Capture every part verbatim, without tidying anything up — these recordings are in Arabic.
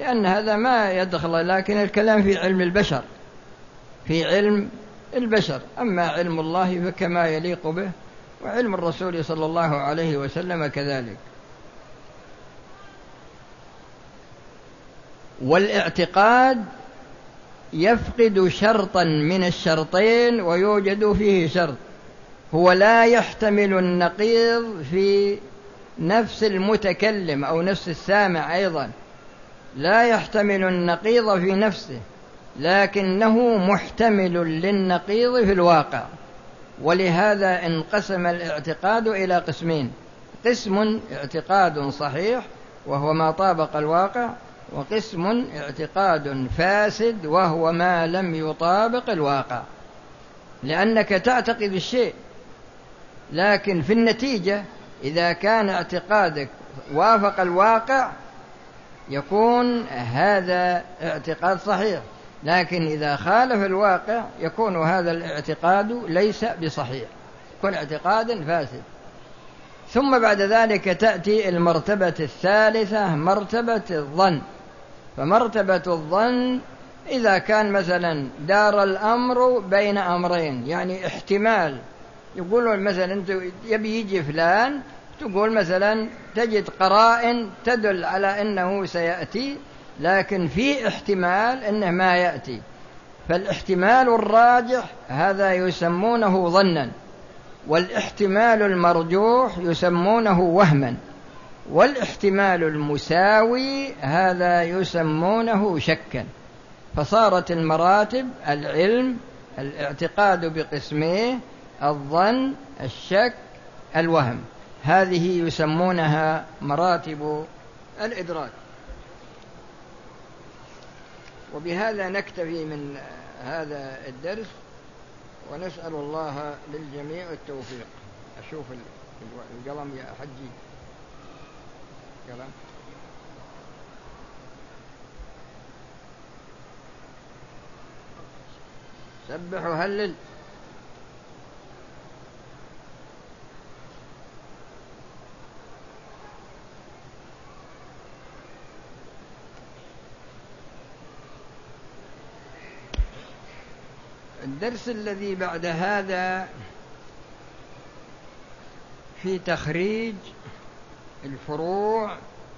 لأن هذا ما يدخل، لكن الكلام في علم البشر، في علم البشر. أما علم الله فكما يليق به، وعلم الرسول صلى الله عليه وسلم كذلك. والاعتقاد يفقد شرطا من الشرطين ويوجد فيه شرط، هو لا يحتمل النقيض في نفس المتكلم أو نفس السامع، أيضا لا يحتمل النقيض في نفسه، لكنه محتمل للنقيض في الواقع. ولهذا انقسم الاعتقاد إلى قسمين: قسم اعتقاد صحيح وهو ما طابق الواقع، وقسم اعتقاد فاسد وهو ما لم يطابق الواقع. لأنك تعتقد الشيء، لكن في النتيجة إذا كان اعتقادك وافق الواقع يكون هذا اعتقاد صحيح، لكن إذا خالف الواقع يكون هذا الاعتقاد ليس بصحيح، يكون اعتقادا فاسد. ثم بعد ذلك تأتي المرتبة الثالثة، مرتبة الظن. فمرتبة الظن إذا كان مثلا دار الأمر بين أمرين، يعني احتمال، يقولون مثلا أنت يبي يجي فلان، تقول مثلا تجد قرائن تدل على أنه سيأتي، لكن في احتمال أنه ما يأتي، فالاحتمال الراجح هذا يسمونه ظنا، والاحتمال المرجوح يسمونه وهما، والاحتمال المساوي هذا يسمونه شكا. فصارت المراتب العلم الاعتقاد بقسميه: الظن، الشك، الوهم. هذه يسمونها مراتب الإدراك. وبهذا نكتفي من هذا الدرس، ونسأل الله للجميع التوفيق. أشوف القلم يا حجي، قلم. سبح وهلل. الدرس الذي بعد هذا في تخريج الفروع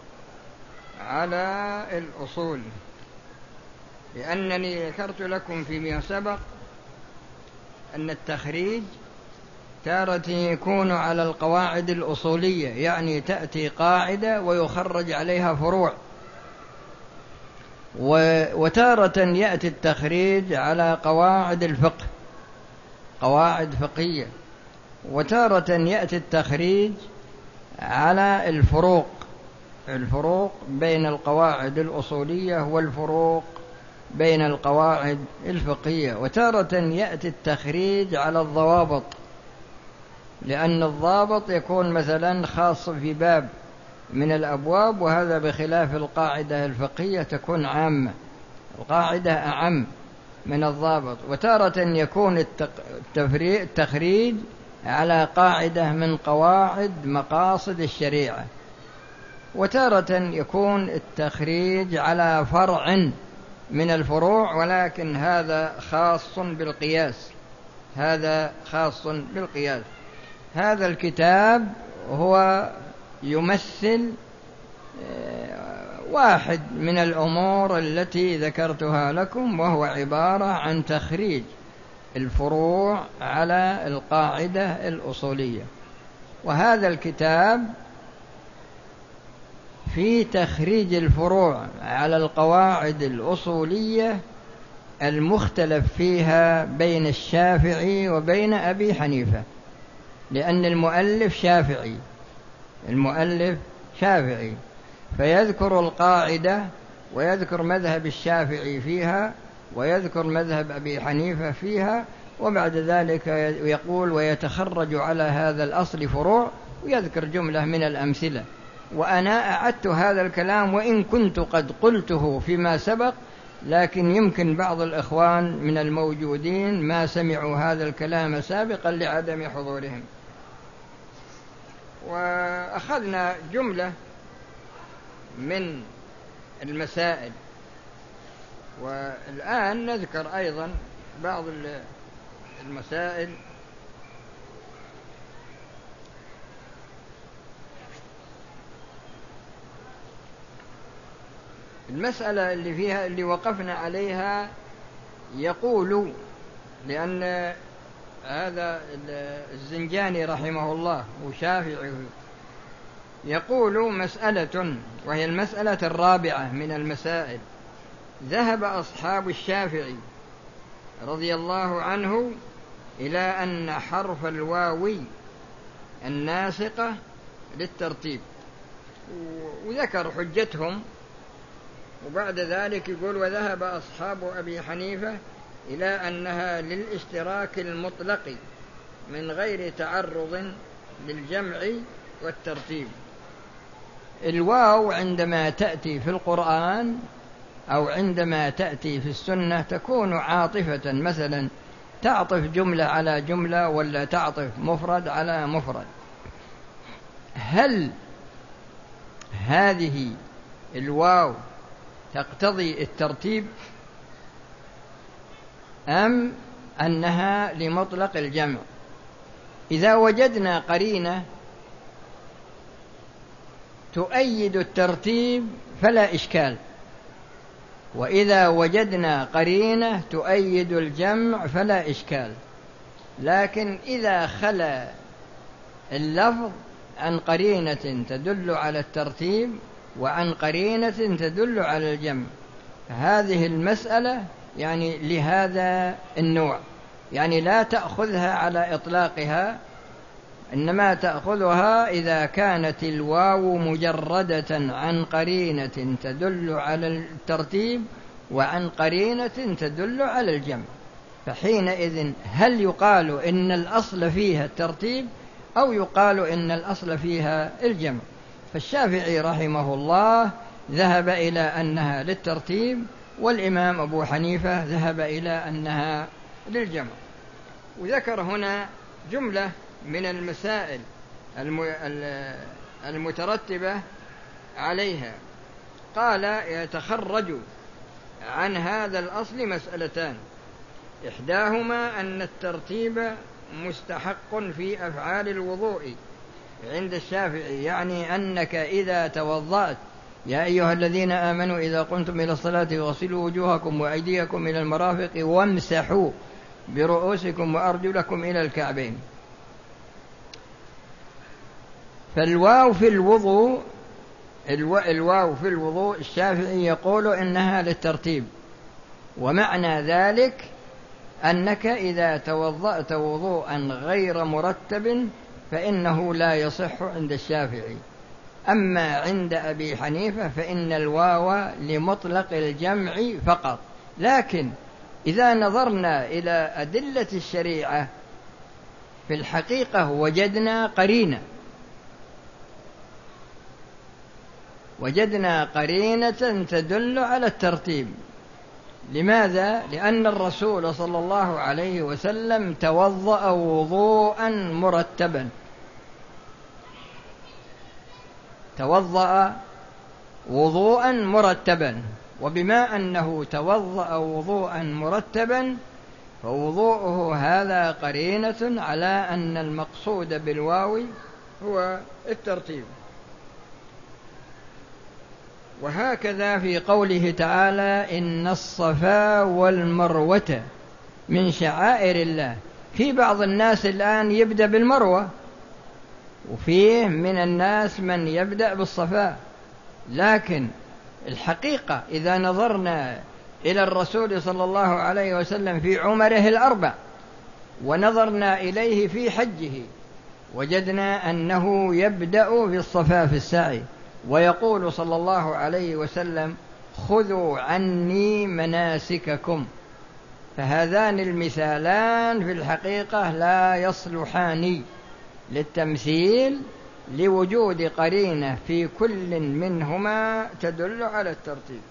على الأصول، لأنني ذكرت لكم فيما سبق أن التخريج تارة يكون على القواعد الأصولية، يعني تأتي قاعدة ويخرج عليها فروع، وتارة يأتي التخريج على قواعد الفقه، قواعد فقهية، وتارة يأتي التخريج على الفروق، الفروق بين القواعد الأصولية والفروق بين القواعد الفقهية، وتارة يأتي التخريج على الضوابط، لأن الضابط يكون مثلا خاص في باب من الأبواب، وهذا بخلاف القاعدة الفقهية تكون عامة، القاعدة أعم من الضابط. وتارة يكون التخريج على قاعدة من قواعد مقاصد الشريعة، وتارة يكون التخريج على فرع من الفروع، ولكن هذا خاص بالقياس، هذا خاص بالقياس. هذا الكتاب هو يمثل واحد من الأمور التي ذكرتها لكم، وهو عبارة عن تخريج الفروع على القاعدة الأصولية. وهذا الكتاب في تخريج الفروع على القواعد الأصولية المختلف فيها بين الشافعي وبين أبي حنيفة، لأن المؤلف شافعي، المؤلف شافعي، فيذكر القاعدة ويذكر مذهب الشافعي فيها ويذكر مذهب أبي حنيفة فيها، وبعد ذلك يقول ويتخرج على هذا الأصل فروع، ويذكر جملة من الأمثلة. وأنا أعدت هذا الكلام وإن كنت قد قلته فيما سبق، لكن يمكن بعض الإخوان من الموجودين ما سمعوا هذا الكلام سابقا لعدم حضورهم. وأخذنا جملة من المسائل. والآن نذكر أيضا بعض المسائل. المسألة اللي فيها اللي وقفنا عليها، يقول لأن هذا الزنجاني رحمه الله وشافعي يقول مسألة، وهي المسألة الرابعة من المسائل: ذهب أصحاب الشافعي رضي الله عنه إلى أن حرف الواو الناسقة للترتيب، وذكر حجتهم. وبعد ذلك يقول: وذهب أصحاب أبي حنيفة إلى أنها للاشتراك المطلق من غير تعرض للجمع والترتيب. الواو عندما تأتي في القرآن أو عندما تأتي في السنة تكون عاطفة، مثلا تعطف جملة على جملة ولا تعطف مفرد على مفرد. هل هذه الواو تقتضي الترتيب أم أنها لمطلق الجمع؟ إذا وجدنا قرينة تؤيد الترتيب فلا إشكال، وإذا وجدنا قرينة تؤيد الجمع فلا إشكال. لكن إذا خلا اللفظ عن قرينة تدل على الترتيب وعن قرينة تدل على الجمع، هذه المسألة يعني لهذا النوع، يعني لا تأخذها على إطلاقها، إنما تأخذها إذا كانت الواو مجردة عن قرينة تدل على الترتيب وعن قرينة تدل على الجمع. فحينئذ هل يقال إن الأصل فيها الترتيب أو يقال إن الأصل فيها الجمع؟ فالشافعي رحمه الله ذهب إلى أنها للترتيب، والإمام أبو حنيفة ذهب إلى أنها للجمع. وذكر هنا جملة من المسائل المترتبة عليها. قال: يتخرج عن هذا الأصل مسألتان: إحداهما أن الترتيب مستحق في أفعال الوضوء عند الشافعي، يعني أنك إذا توضأت يا أيها الذين آمنوا إذا قمتم إلى الصلاة فاغسلوا وجوهكم وأيديكم إلى المرافق وامسحوا برؤوسكم وأرجلكم إلى الكعبين. فالواو في الوضوء الو... الواو في الوضوء الشافعي يقول إنها للترتيب، ومعنى ذلك أنك إذا توضأت وضوءا غير مرتب فإنه لا يصح عند الشافعي. أما عند أبي حنيفة فإن الواو لمطلق الجمع فقط. لكن إذا نظرنا إلى أدلة الشريعة في الحقيقة وجدنا قرينة وجدنا قرينة تدل على الترتيب. لماذا؟ لأن الرسول صلى الله عليه وسلم توضأ وضوءا مرتبا توضأ وضوءا مرتبا وبما أنه توضأ وضوءا مرتبا فوضوءه هذا قرينة على أن المقصود بالواو هو الترتيب. وهكذا في قوله تعالى: إن الصفا والمروة من شعائر الله. في بعض الناس الآن يبدأ بالمروة، وفيه من الناس من يبدأ بالصفا. لكن الحقيقة إذا نظرنا إلى الرسول صلى الله عليه وسلم في عمره الأربع ونظرنا إليه في حجه وجدنا أنه يبدأ بالصفا في السعي، ويقول صلى الله عليه وسلم: خذوا عني مناسككم. فهذان المثالان في الحقيقة لا يصلحان للتمثيل لوجود قرينة في كل منهما تدل على الترتيب.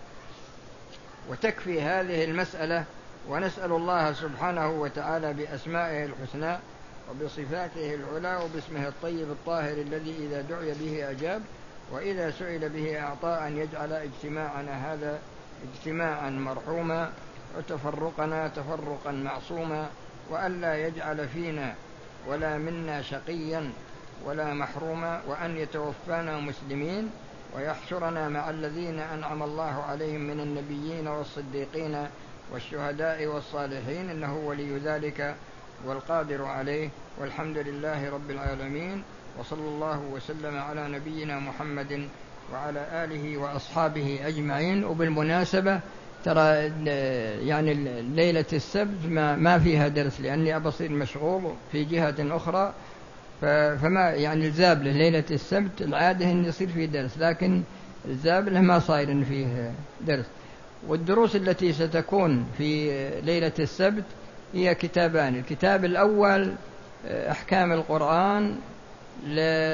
وتكفي هذه المسألة، ونسأل الله سبحانه وتعالى بأسمائه الحسنى وبصفاته العلى وباسمه الطيب الطاهر الذي إذا دعي به أجاب وإذا سئل به أعطى أن يجعل اجتماعنا هذا اجتماعا مرحوما وتفرقنا تفرقا معصوما، وألا يجعل فينا ولا منا شقيا ولا محروما، وأن يتوفانا مسلمين ويحشرنا مع الذين أنعم الله عليهم من النبيين والصديقين والشهداء والصالحين، إنه ولي ذلك والقادر عليه. والحمد لله رب العالمين، وصلى الله وسلم على نبينا محمد وعلى آله وأصحابه أجمعين. وبالمناسبة ترى يعني ليلة السبت ما, ما فيها درس، لأني أبصير مشغول في جهة أخرى، فما يعني الزابلة ليلة السبت العادة أن يصير فيه درس، لكن الزابلة ما صاير فيه درس. والدروس التي ستكون في ليلة السبت هي كتابان. الكتاب الأول أحكام القرآن ل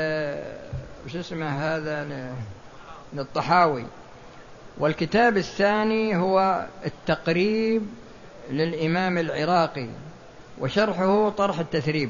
وش اسمه هذا للطحاوي، والكتاب الثاني هو التقريب للإمام العراقي وشرحه طرح التثريب.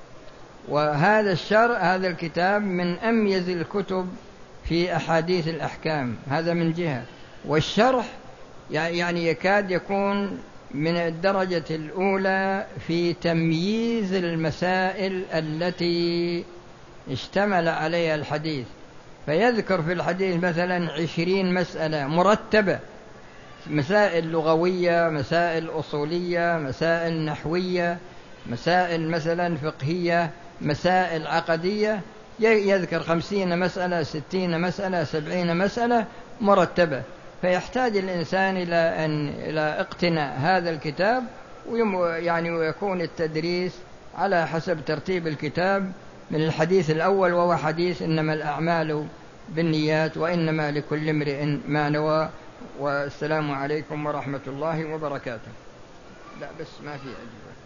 وهذا الشرح هذا الكتاب من أميز الكتب في أحاديث الأحكام، هذا من جهة، والشرح يعني يكاد يكون من الدرجة الأولى في تمييز المسائل التي اشتمل عليها الحديث. فيذكر في الحديث مثلا عشرين مسألة مرتبة، مسائل لغوية، مسائل أصولية، مسائل نحوية، مسائل مثلا فقهية، مسائل عقدية، يذكر خمسين مسألة، ستين مسألة، سبعين مسألة مرتبة. فيحتاج الإنسان إلى أن إلى اقتناء هذا الكتاب، ويعني ويكون التدريس على حسب ترتيب الكتاب من الحديث الأول، وهو حديث إنما الأعمال بالنيات وإنما لكل امرئ ما نوى. والسلام عليكم ورحمة الله وبركاته. لا بس ما في أجوبة.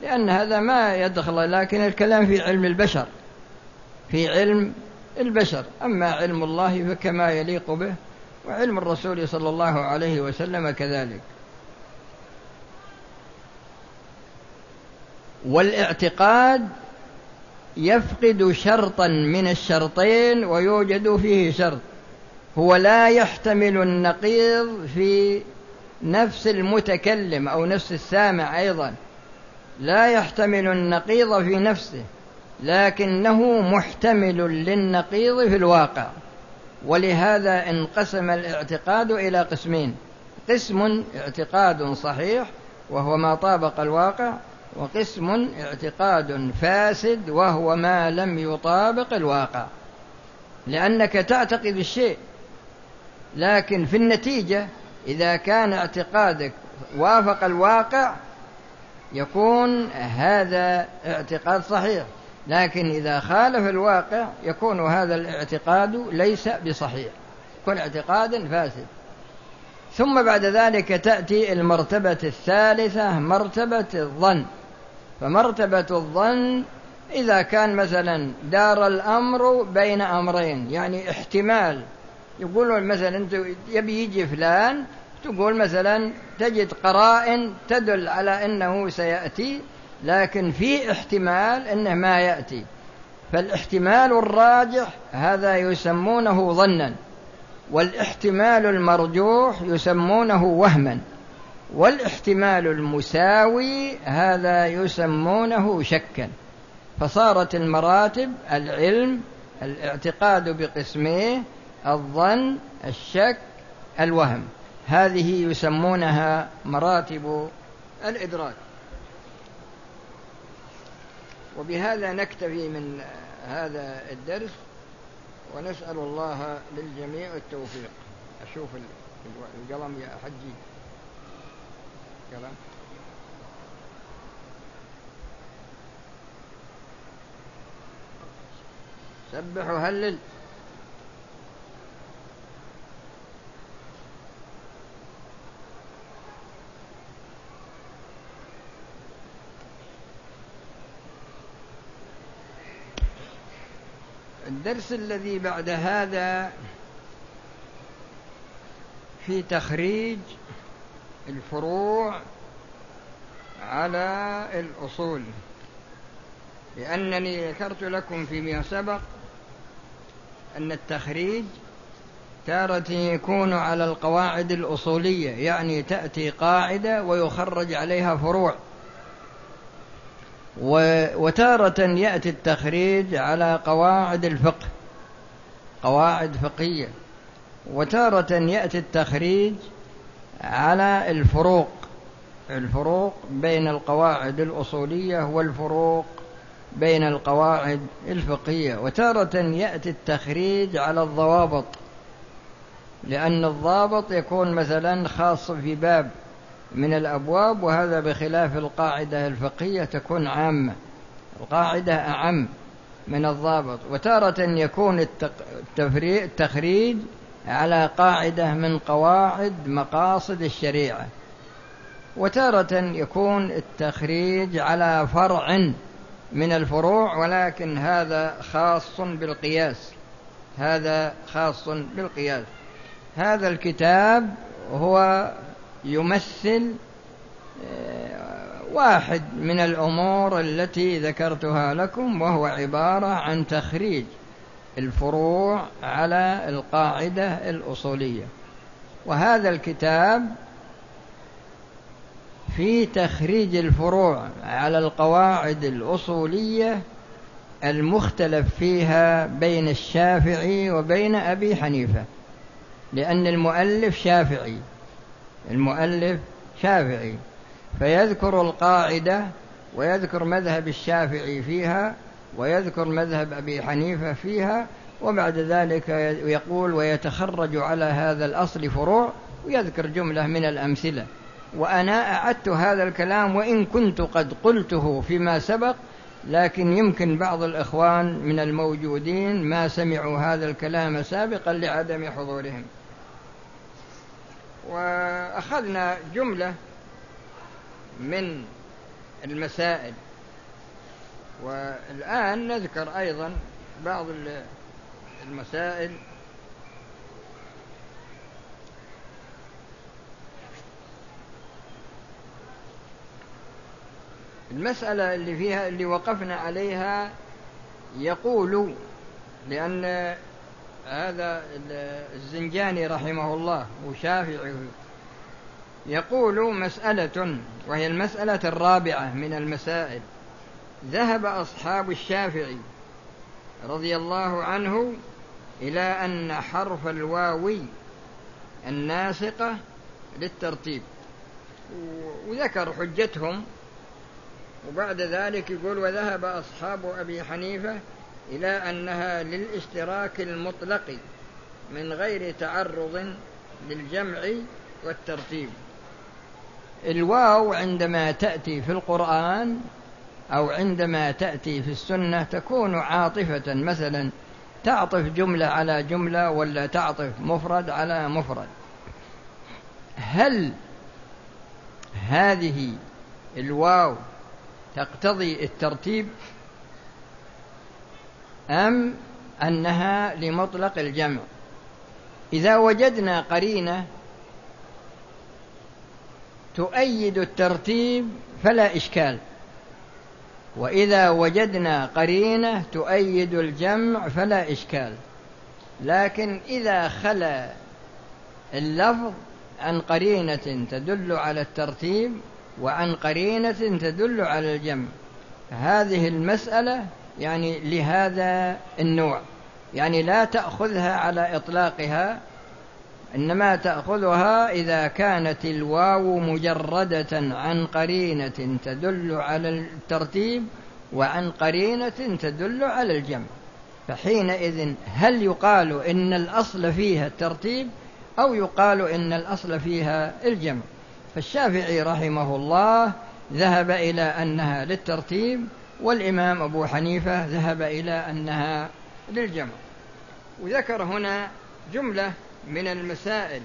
لأن هذا ما يدخل، لكن الكلام في علم البشر، في علم البشر. أما علم الله فكما يليق به، وعلم الرسول صلى الله عليه وسلم كذلك. والاعتقاد يفقد شرطا من الشرطين ويوجد فيه شرط، هو لا يحتمل النقيض في نفس المتكلم أو نفس السامع، أيضا لا يحتمل النقيض في نفسه، لكنه محتمل للنقيض في الواقع. ولهذا انقسم الاعتقاد إلى قسمين: قسم اعتقاد صحيح وهو ما طابق الواقع، وقسم اعتقاد فاسد وهو ما لم يطابق الواقع. لأنك تعتقد الشيء، لكن في النتيجة إذا كان اعتقادك وافق الواقع يكون هذا اعتقاد صحيح، لكن إذا خالف الواقع يكون هذا الاعتقاد ليس بصحيح، يكون اعتقادا فاسد. ثم بعد ذلك تأتي المرتبة الثالثة، مرتبة الظن. فمرتبة الظن إذا كان مثلا دار الأمر بين أمرين، يعني احتمال، يقولون مثلا أنت يبي يجي فلان، تقول مثلا تجد قرائن تدل على أنه سيأتي، لكن في احتمال أنه ما يأتي، فالاحتمال الراجح هذا يسمونه ظنا، والاحتمال المرجوح يسمونه وهما، والاحتمال المساوي هذا يسمونه شكا. فصارت المراتب العلم، الاعتقاد بقسميه، الظن، الشك، الوهم، هذه يسمونها مراتب الإدراك. وبهذا نكتفي من هذا الدرس، ونسأل الله للجميع التوفيق. أشوف القلم يا حجي، قلم. سبح وهلل. الدرس الذي بعد هذا في تخريج الفروع على الأصول، لأنني ذكرت لكم فيما سبق أن التخريج تارة يكون على القواعد الأصولية، يعني تأتي قاعدة ويخرج عليها فروع، وتارة يأتي التخريج على قواعد الفقه، قواعد فقهية، وتارة يأتي التخريج على الفروق، الفروق بين القواعد الأصولية والفروق بين القواعد الفقهية، وتارة يأتي التخريج على الضوابط، لأن الضابط يكون مثلا خاص في باب من الأبواب، وهذا بخلاف القاعدة الفقهية تكون عامة، القاعدة أعم من الضابط. وتارة يكون التخريج على قاعدة من قواعد مقاصد الشريعة، وتارة يكون التخريج على فرع من الفروع، ولكن هذا خاص بالقياس، هذا خاص بالقياس. هذا الكتاب هو يمثل واحد من الأمور التي ذكرتها لكم، وهو عبارة عن تخريج الفروع على القاعدة الأصولية. وهذا الكتاب في تخريج الفروع على القواعد الأصولية المختلف فيها بين الشافعي وبين أبي حنيفة، لأن المؤلف شافعي، المؤلف شافعي، فيذكر القاعدة ويذكر مذهب الشافعي فيها ويذكر مذهب أبي حنيفة فيها، وبعد ذلك يقول ويتخرج على هذا الأصل فروع، ويذكر جملة من الأمثلة. وأنا أعدت هذا الكلام وإن كنت قد قلته فيما سبق، لكن يمكن بعض الإخوان من الموجودين ما سمعوا هذا الكلام سابقا لعدم حضورهم. وأخذنا جملة من المسائل. والآن نذكر أيضا بعض المسائل. المسألة اللي فيها اللي وقفنا عليها، يقول لأن هذا الزنجاني رحمه الله وشافعي، يقول مسألة وهي المسألة الرابعة من المسائل: ذهب أصحاب الشافعي رضي الله عنه إلى أن حرف الواو الناسقة للترتيب، وذكر حجتهم. وبعد ذلك يقول: وذهب أصحاب أبي حنيفة إلى أنها للاشتراك المطلق من غير تعرض للجمع والترتيب. الواو عندما تأتي في القرآن أو عندما تأتي في السنة تكون عاطفة، مثلا تعطف جملة على جملة ولا تعطف مفرد على مفرد. هل هذه الواو تقتضي الترتيب أم أنها لمطلق الجمع؟ إذا وجدنا قرينة تؤيد الترتيب فلا إشكال، وإذا وجدنا قرينة تؤيد الجمع فلا إشكال. لكن إذا خلا اللفظ عن قرينة تدل على الترتيب وعن قرينة تدل على الجمع، هذه المسألة يعني لهذا النوع، يعني لا تأخذها على إطلاقها، إنما تأخذها إذا كانت الواو مجردة عن قرينة تدل على الترتيب وعن قرينة تدل على الجمع. فحينئذ هل يقال إن الأصل فيها الترتيب أو يقال إن الأصل فيها الجمع؟ فالشافعي رحمه الله ذهب إلى أنها للترتيب، والإمام أبو حنيفة ذهب إلى أنها للجمع. وذكر هنا جملة من المسائل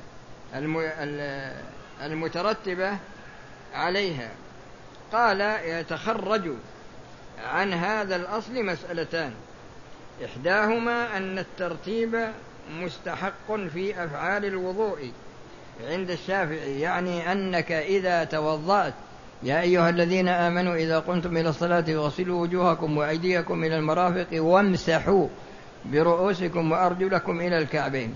المترتبة عليها. قال: يتخرج عن هذا الأصل مسألتان: إحداهما أن الترتيب مستحق في أفعال الوضوء عند الشافعي، يعني أنك إذا توضأت: يا أيها الذين آمنوا إذا قمتم إلى الصلاة فاغسلوا وجوهكم وأيديكم إلى المرافق وامسحوا برؤوسكم وأرجلكم إلى الكعبين.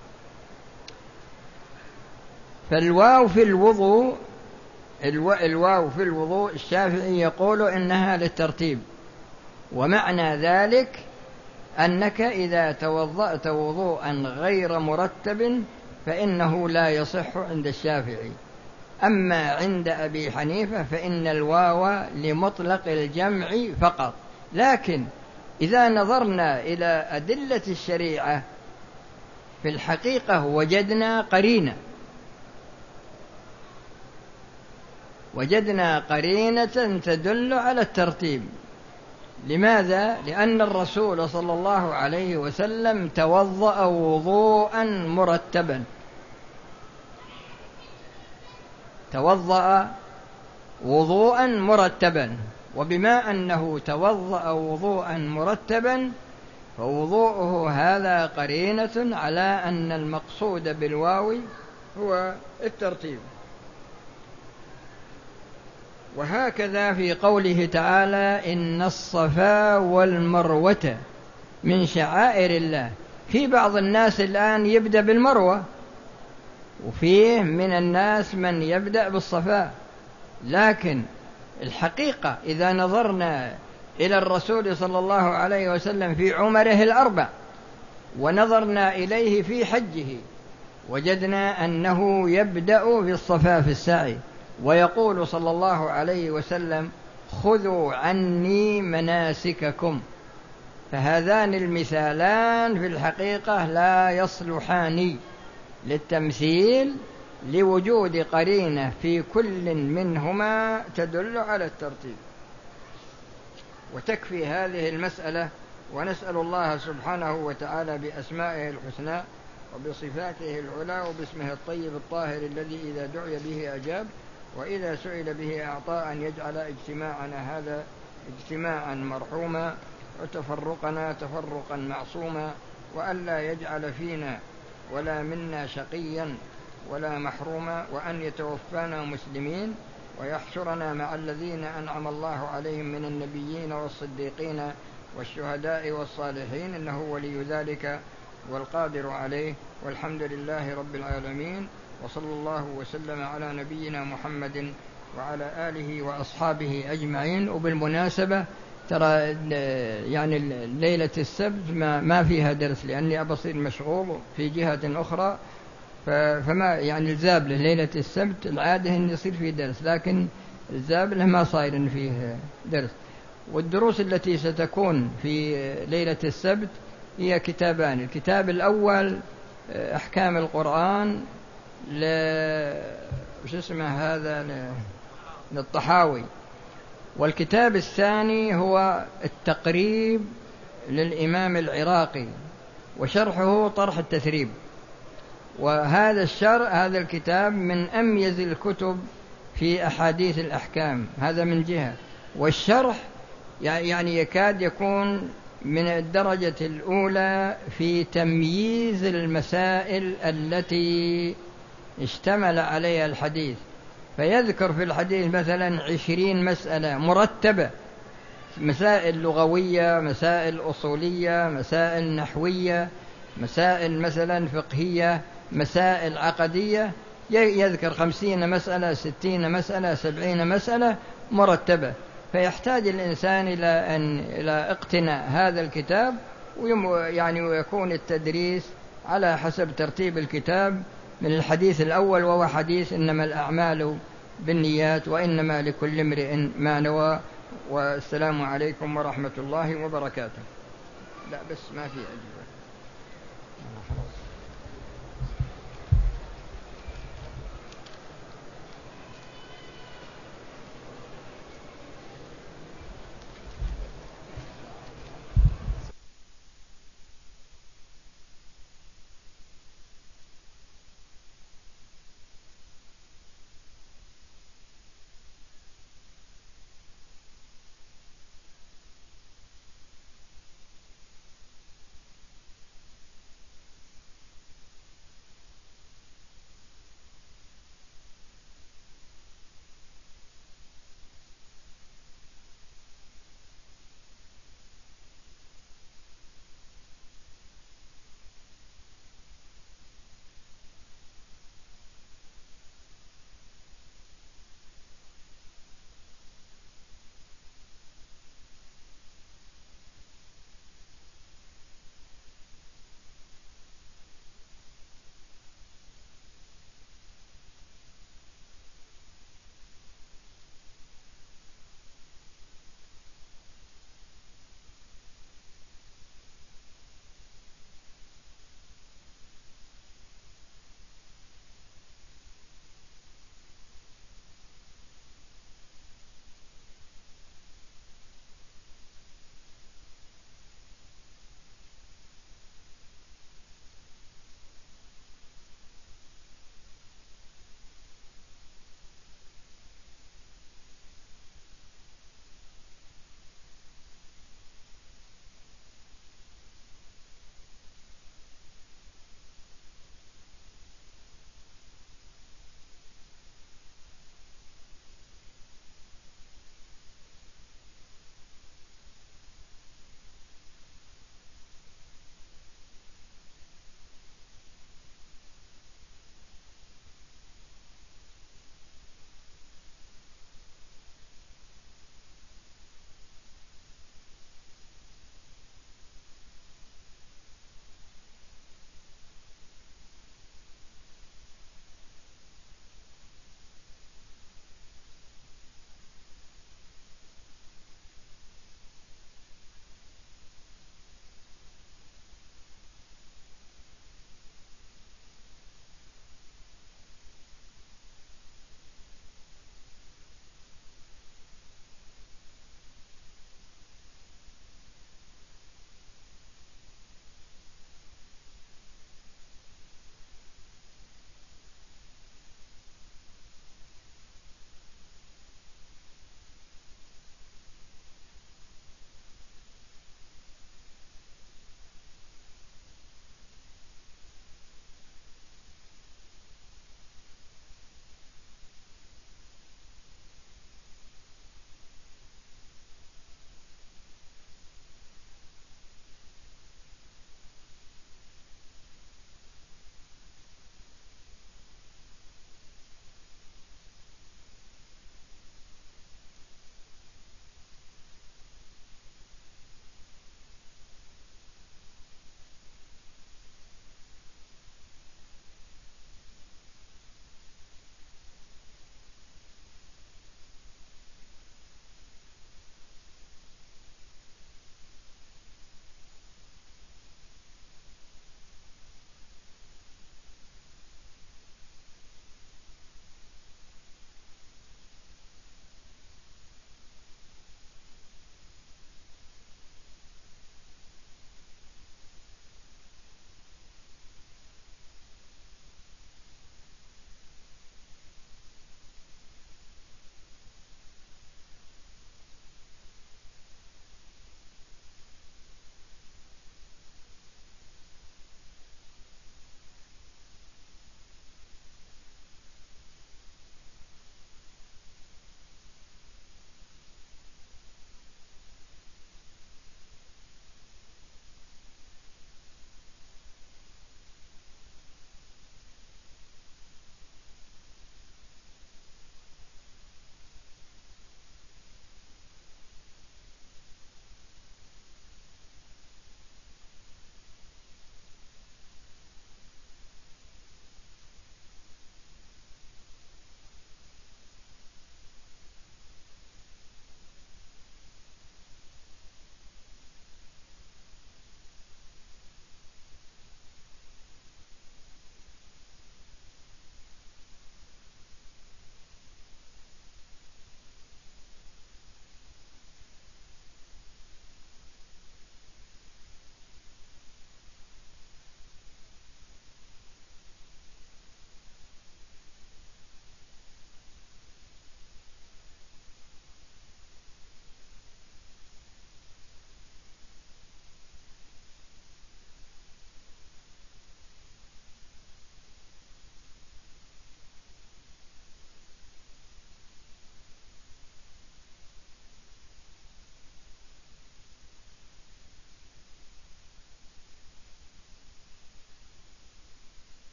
فالواو في الوضوء الواو في الوضوء الشافعي يقول إنها للترتيب، ومعنى ذلك أنك إذا توضأت وضوءا غير مرتب فإنه لا يصح عند الشافعي. أما عند أبي حنيفة فإن الواو لمطلق الجمع فقط. لكن إذا نظرنا إلى أدلة الشريعة في الحقيقة وجدنا قرينة وجدنا قرينة تدل على الترتيب. لماذا؟ لأن الرسول صلى الله عليه وسلم توضأ وضوءا مرتبا توضأ وضوءا مرتبا وبما أنه توضأ وضوءا مرتبا فوضوءه هذا قرينة على أن المقصود بالواو هو الترتيب. وهكذا في قوله تعالى: إن الصفا والمروة من شعائر الله. في بعض الناس الآن يبدأ بالمروة، وفيه من الناس من يبدأ بالصفا، لكن الحقيقة إذا نظرنا إلى الرسول صلى الله عليه وسلم في عمره الأربع ونظرنا إليه في حجه وجدنا أنه يبدأ بالصفا في السعي، ويقول صلى الله عليه وسلم: خذوا عني مناسككم. فهذان المثالان في الحقيقة لا يصلحان للتمثيل لوجود قرينة في كل منهما تدل على الترتيب. وتكفي هذه المسألة، ونسأل الله سبحانه وتعالى بأسمائه الحسنى وبصفاته العلى وباسمه الطيب الطاهر الذي إذا دعي به أجاب وإذا سئل به أعطى أن يجعل اجتماعنا هذا اجتماعا مرحوما وتفرقنا تفرقا معصوما، وألا يجعل فينا ولا منا شقيا ولا محروما، وأن يتوفانا مسلمين ويحشرنا مع الذين أنعم الله عليهم من النبيين والصديقين والشهداء والصالحين، إنه ولي ذلك والقادر عليه. والحمد لله رب العالمين، وصلى الله وسلم على نبينا محمد وعلى آله وأصحابه أجمعين. وبالمناسبة ترى يعني ليلة السبت ما, ما فيها درس لأني أبصير مشغول في جهة أخرى، فما يعني الزابلة ليلة السبت العادة أن يصير فيه درس، لكن الزابلة ما صاير فيه درس. والدروس التي ستكون في ليلة السبت هي كتابان. الكتاب الأول أحكام القرآن ل وش اسمه هذا للطحاوي، والكتاب الثاني هو التقريب للإمام العراقي وشرحه طرح التثريب. وهذا الشرح هذا الكتاب من أميز الكتب في أحاديث الأحكام، هذا من جهة، والشرح يعني يكاد يكون من الدرجة الأولى في تمييز المسائل التي اشتمل عليها الحديث. فيذكر في الحديث مثلا عشرين مسألة مرتبة، مسائل لغوية، مسائل أصولية، مسائل نحوية، مسائل مثلا فقهية، مسائل عقدية، يذكر خمسين مسألة، ستين مسألة، سبعين مسألة مرتبة. فيحتاج الإنسان إلى أن إلى اقتناء هذا الكتاب، ويعني ويكون التدريس على حسب ترتيب الكتاب من الحديث الأول، وهو حديث إنما الأعمال بالنيات وإنما لكل امرئ ما نوى. والسلام عليكم ورحمة الله وبركاته. لا بس ما في أجل.